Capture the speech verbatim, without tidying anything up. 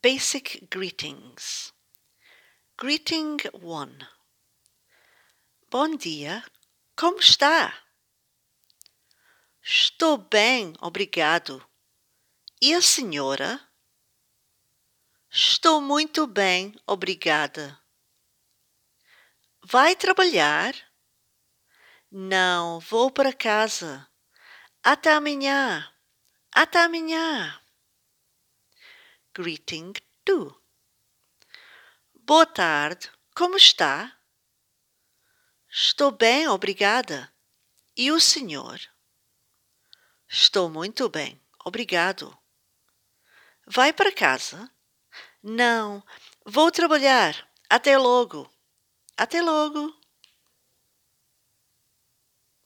Basic Greetings. Greeting one. Bom dia, como está? Estou bem, obrigado. E a senhora? Estou muito bem, obrigada. Vai trabalhar? Não, vou para casa. Até amanhã. Até amanhã. Greeting two. Boa tarde, como está? Estou bem, obrigada. E o senhor? Estou muito bem, obrigado. Vai para casa? Não, vou trabalhar. Até logo. Até logo.